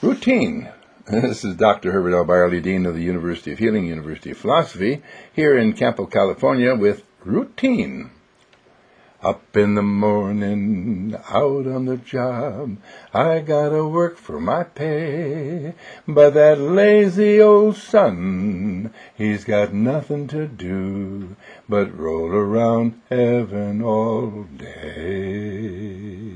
Routine. This is Dr. Herbert L. Byerly, Dean of the University of Healing, University of Philosophy, here in Campo, California, with Routine. Up in the morning, out on the job, I gotta work for my pay. But that lazy old son, he's got nothing to do but roll around heaven all day.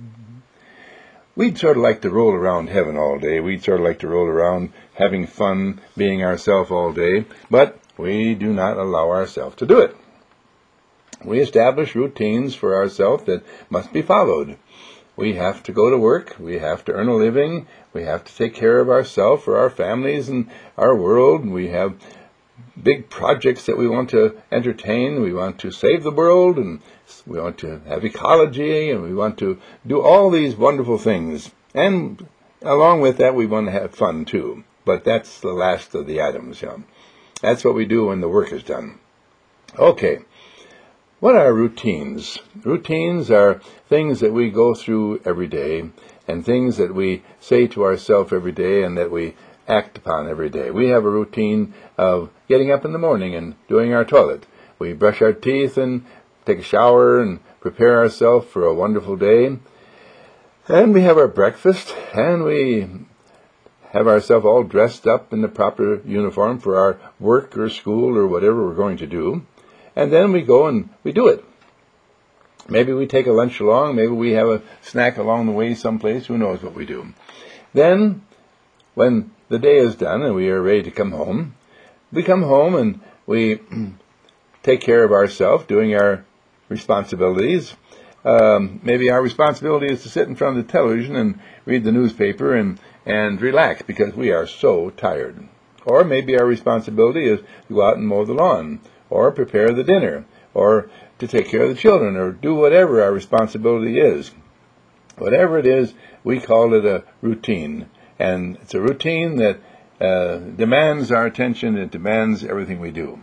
We'd sort of like to roll around heaven all day. We'd sort of like to roll around having fun, being ourselves all day. But we do not allow ourselves to do it. We establish routines for ourselves that must be followed. We have to go to work. We have to earn a living. We have to take care of ourselves, for our families and our world. We have big projects that we want to entertain. We want to save the world, and we want to have ecology, and we want to do all these wonderful things. And along with that, we want to have fun too. But that's the last of the items. That's what we do when the work is done. Okay. What are routines? Routines are things that we go through every day, and things that we say to ourselves every day and that we act upon every day. We have a routine of getting up in the morning and doing our toilet. We brush our teeth and take a shower and prepare ourselves for a wonderful day. And we have our breakfast, and we have ourselves all dressed up in the proper uniform for our work or school or whatever we're going to do. And then we go and we do it. Maybe we take a lunch along. Maybe we have a snack along the way someplace. Who knows what we do. Then, when the day is done and we are ready to come home, we come home and we take care of ourselves, doing our responsibilities. Maybe our responsibility is to sit in front of the television and read the newspaper and relax because we are so tired. Or maybe our responsibility is to go out and mow the lawn, or prepare the dinner, or to take care of the children, or do whatever our responsibility is. Whatever it is, we call it a routine. And it's a routine that demands our attention. It demands everything we do.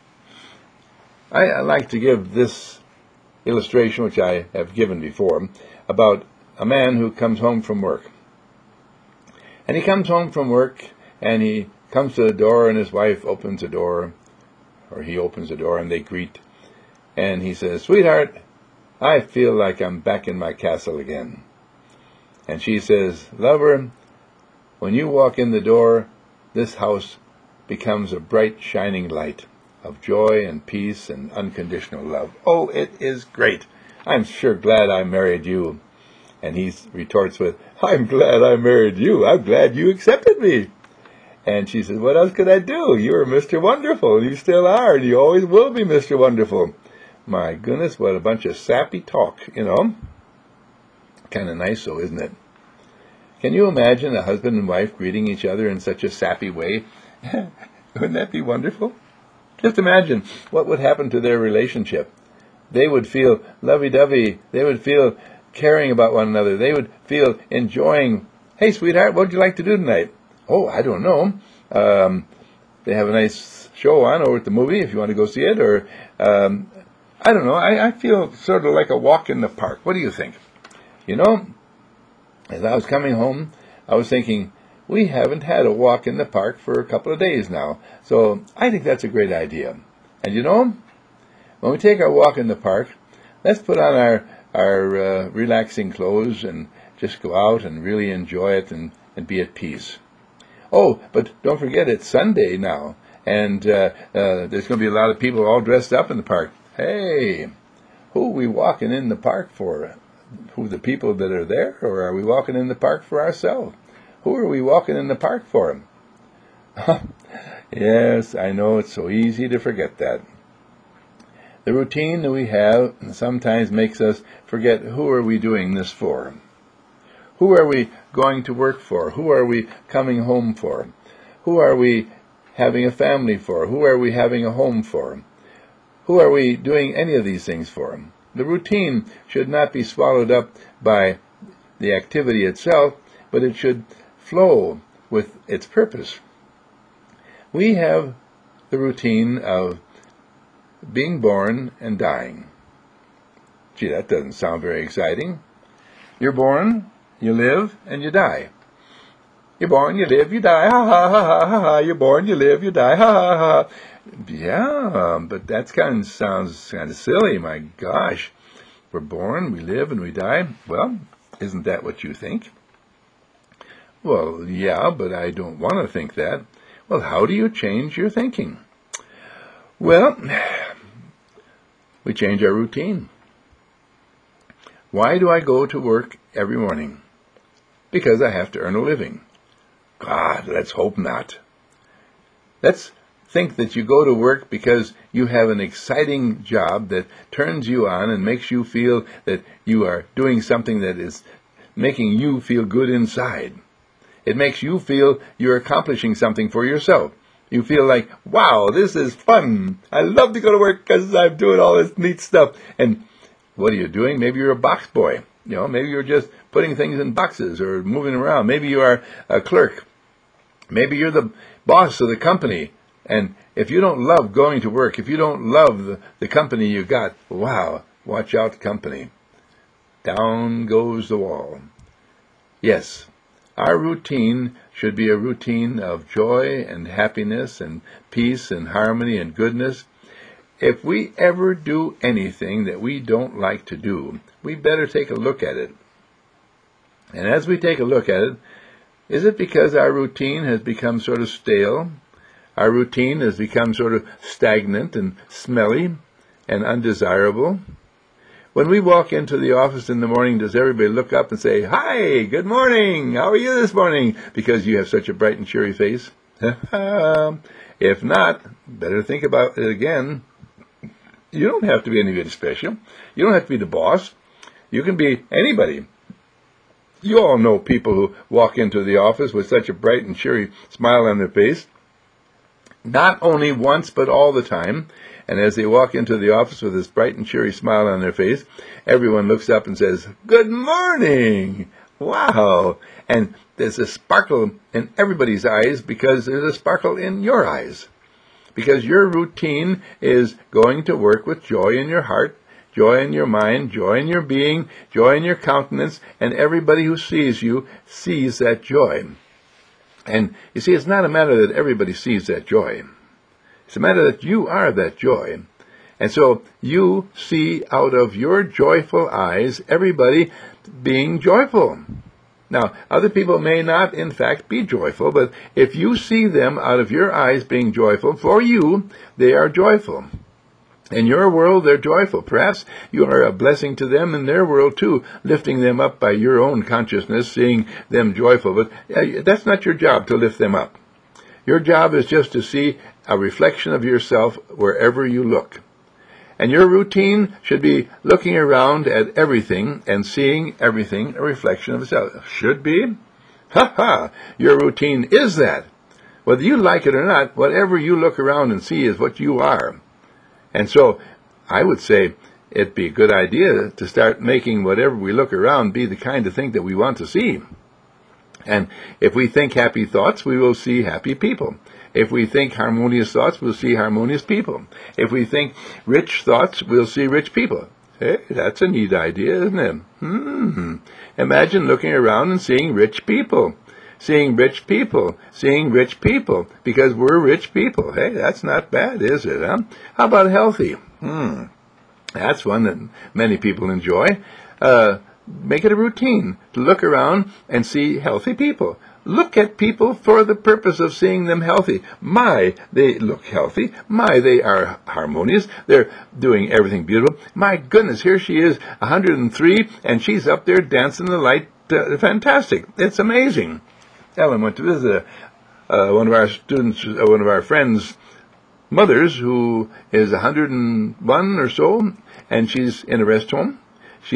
I like to give this illustration, which I have given before, about a man who comes home from work. And he comes home from work, and he comes to the door, and his wife opens the door, or he opens the door and they greet. And he says, "Sweetheart, I feel like I'm back in my castle again." And she says, "Lover, when you walk in the door, this house becomes a bright, shining light of joy and peace and unconditional love. Oh, it is great. I'm sure glad I married you." And he retorts with, "I'm glad I married you. I'm glad you accepted me." And she says, "What else could I do? You're Mr. Wonderful. You still are, and you always will be Mr. Wonderful." My goodness, what a bunch of sappy talk, Kind of nice, though, isn't it? Can you imagine a husband and wife greeting each other in such a sappy way? Wouldn't that be wonderful? Just imagine what would happen to their relationship. They would feel lovey-dovey. They would feel caring about one another. They would feel enjoying. "Hey, sweetheart, what would you like to do tonight?" "Oh, I don't know. They have a nice show on over at the movie if you want to go see it." Or, I don't know. I feel sort of like a walk in the park. What do you think? As I was coming home, I was thinking, we haven't had a walk in the park for a couple of days now. So I think that's a great idea. And when we take our walk in the park, let's put on our relaxing clothes and just go out and really enjoy it and be at peace. Oh, but don't forget, it's Sunday now, and there's going to be a lot of people all dressed up in the park. Hey, who are we walking in the park for? Who, the people that are there, or are we walking in the park for ourselves? Who are we walking in the park for? Yes, I know, it's so easy to forget that. The routine that we have sometimes makes us forget, who are we doing this for? Who are we going to work for? Who are we coming home for? Who are we having a family for? Who are we having a home for? Who are we doing any of these things for? The routine should not be swallowed up by the activity itself, but it should flow with its purpose. We have the routine of being born and dying. Gee, that doesn't sound very exciting. You're born, you live, and you die. You're born, you live, you die, ha ha ha ha ha ha. You're born, you live, you die, ha ha ha. Yeah, but that sounds kind of silly. My gosh, we're born, we live, and we die. Well, isn't that what you think? Well, yeah, but I don't want to think that. Well, how do you change your thinking? Well, we change our routine. Why do I go to work every morning? Because I have to earn a living. God, let's hope not. Let's think that you go to work because you have an exciting job that turns you on and makes you feel that you are doing something that is making you feel good inside. It makes you feel you're accomplishing something for yourself. You feel like, wow, this is fun. I love to go to work because I'm doing all this neat stuff. And what are you doing? Maybe you're a box boy. Maybe you're just putting things in boxes or moving around. Maybe you are a clerk. Maybe you're the boss of the company. And if you don't love going to work, if you don't love the company you got, wow, watch out, company. Down goes the wall. Yes, our routine should be a routine of joy and happiness and peace and harmony and goodness. If we ever do anything that we don't like to do, we better take a look at it. And as we take a look at it, is it because our routine has become sort of stale? Our routine has become sort of stagnant and smelly and undesirable? When we walk into the office in the morning, does everybody look up and say, "Hi, good morning, how are you this morning?" because you have such a bright and cheery face? If not, better think about it again. You don't have to be anybody special. You don't have to be the boss. You can be anybody. You all know people who walk into the office with such a bright and cheery smile on their face. Not only once, but all the time. And as they walk into the office with this bright and cheery smile on their face, everyone looks up and says, "Good morning! Wow!" And there's a sparkle in everybody's eyes because there's a sparkle in your eyes. Because your routine is going to work with joy in your heart, joy in your mind, joy in your being, joy in your countenance, and everybody who sees you sees that joy. And you see, it's not a matter that everybody sees that joy. It's a matter that you are that joy. And so you see out of your joyful eyes everybody being joyful. Now, other people may not, in fact, be joyful, but if you see them out of your eyes being joyful, for you, they are joyful. In your world, they're joyful. Perhaps you are a blessing to them in their world, too, lifting them up by your own consciousness, seeing them joyful. But that's not your job to lift them up. Your job is just to see a reflection of yourself wherever you look. And your routine should be looking around at everything and seeing everything a reflection of itself. Should be? Ha! Your routine is that. Whether you like it or not, whatever you look around and see is what you are. And so I would say it'd be a good idea to start making whatever we look around be the kind of thing that we want to see. And if we think happy thoughts, we will see happy people. If we think harmonious thoughts, we'll see harmonious people. If we think rich thoughts, we'll see rich people. Hey, that's a neat idea, isn't it? Imagine looking around and seeing rich people. Seeing rich people. Seeing rich people. Because we're rich people. Hey, that's not bad, is it? Huh? How about healthy? That's one that many people enjoy. Make it a routine to look around and see healthy people. Look at people for the purpose of seeing them healthy. My, they look healthy. My, they are harmonious. They're doing everything beautiful. My goodness, here she is, 103, and she's up there dancing the light. Fantastic. It's amazing. Ellen went to visit one of our students, one of our friends' mothers, who is 101 or so, and she's in a rest home. She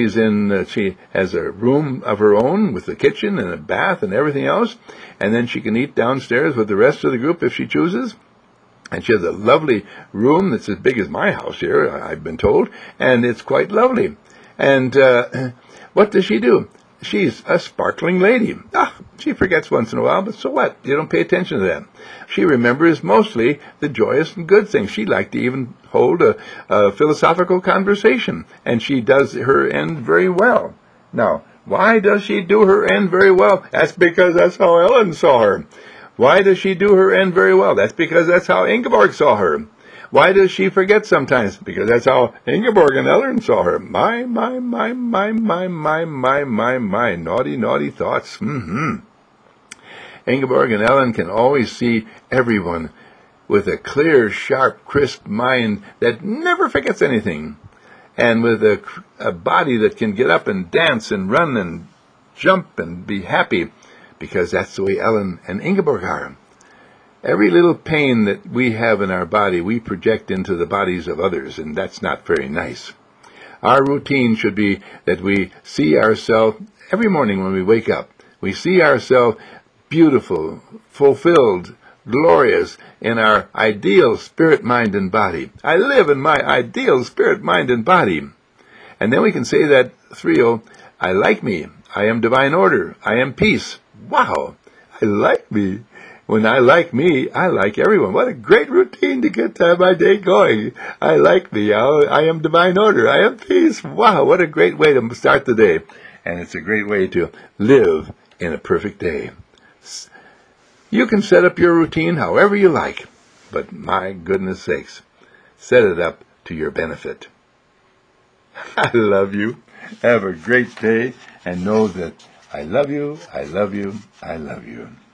has a room of her own with a kitchen and a bath and everything else. And then she can eat downstairs with the rest of the group if she chooses. And she has a lovely room that's as big as my house here, I've been told. And it's quite lovely. And what does she do? She's a sparkling lady. She forgets once in a while, but so what? You don't pay attention to that. She remembers mostly the joyous and good things. She liked to even hold a philosophical conversation, and she does her end very well. Now, Why does she do her end very well? That's because that's how Ellen saw her. Why does she do her end very well? That's because that's how Ingeborg saw her. Why does she forget sometimes? Because that's how Ingeborg and Ellen saw her. My, naughty, naughty thoughts. Ingeborg and Ellen can always see everyone with a clear, sharp, crisp mind that never forgets anything, and with a body that can get up and dance and run and jump and be happy, because that's the way Ellen and Ingeborg are. Every little pain that we have in our body, we project into the bodies of others, and that's not very nice. Our routine should be that we see ourselves every morning when we wake up. We see ourselves beautiful, fulfilled, glorious in our ideal spirit, mind, and body. I live in my ideal spirit, mind, and body. And then we can say that trio, I like me, I am divine order, I am peace. Wow, I like me. When I like me, I like everyone. What a great routine to get my day going. I like me, I am divine order, I am peace. Wow, what a great way to start the day. And it's a great way to live in a perfect day. You can set up your routine however you like, but my goodness sakes, set it up to your benefit. I love you. Have a great day, and know that I love you, I love you, I love you.